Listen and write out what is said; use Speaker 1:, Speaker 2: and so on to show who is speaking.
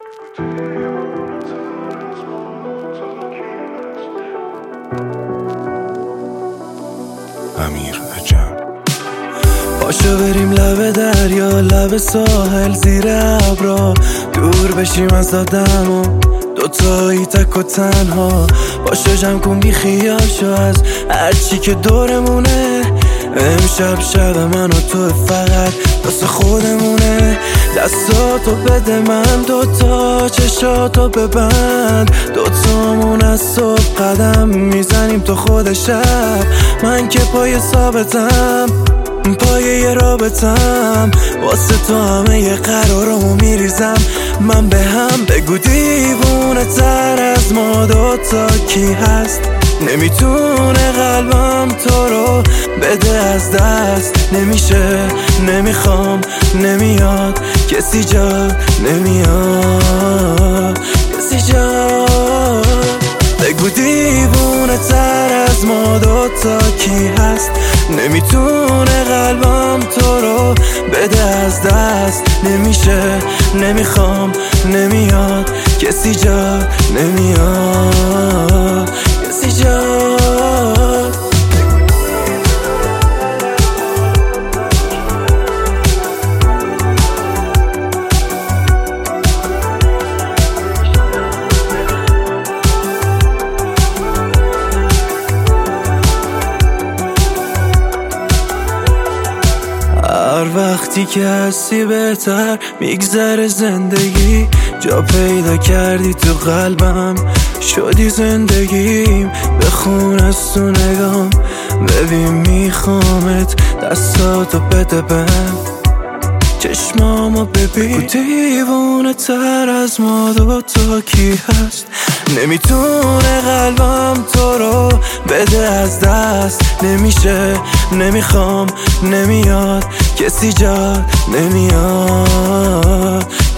Speaker 1: امیر عجم.
Speaker 2: پاشو بریم لب دریا، لب ساحل، زیر ابرا، دور بشیم از آدم و دوتایی تک و تنها. پاشو جمع کن بی خیال شو از هرچی که دورمونه. امشب شب من و تو فقط واسه خودمونه. دستاتو بده من، دوتا چشاتو ببند، دوتامون از صبح قدم میزنیم تو خود شب. من که پای ثابتم، پای یه رابطم، واسه تو همه یه قرارمو میریزم. من به هم بگو دیوونه تر از ما دوتا کی هست؟ نمیتونه قلبم تو رو بده از دست. نمیشه، نمیخوام، نمیاد کسی جا، نمیاد کسی جا. بگو دیوونه تر از ما دوتا کی هست؟ نمیتونه قلبم تو رو بده از دست. نمیشه، نمیخوام، نمیاد کسی جا، نمیاد کسی جا. هر وقتی که هستی بهتر میگذره زندگی. جا پیدا کردی تو قلبم، شدی زندگیم. بخون از تو نگام، ببین میخوامت، دستاتو بده بهم، چشمامو ببین. دیوونه تر از ما دوتا کی هست؟ نمیتونه قلبم تو رو بده از دست. نمیشه، نمیخوام، نمیاد کسی جا، نمیاد